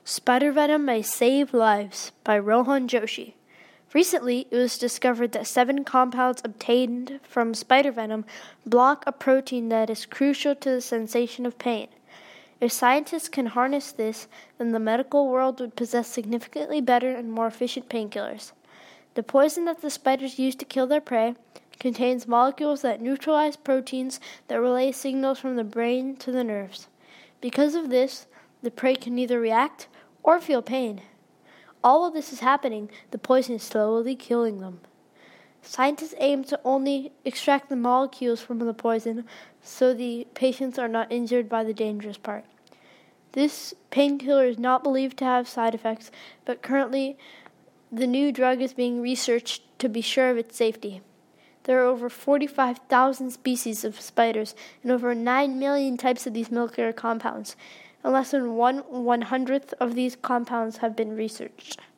Spider venom may save lives by Rohan Joshi. Recently, it was discovered that 7 compounds obtained from spider venom block a protein that is crucial to the sensation of pain. If scientists can harness this, then the medical world would possess significantly better and more efficient painkillers. The poison that the spiders use to kill their prey contains molecules that neutralize proteins that relay signals from the brain to the nerves. Because of this, the prey can neither react or feel pain. All while this is happening, the poison is slowly killing them. Scientists aim to only extract the molecules from the poison so the patients are not injured by the dangerous part. This painkiller is not believed to have side effects, but currently the new drug is being researched to be sure of its safety. There are over 45,000 species of spiders and over 9 million types of these molecular compounds, and less than 1/100th of these compounds have been researched.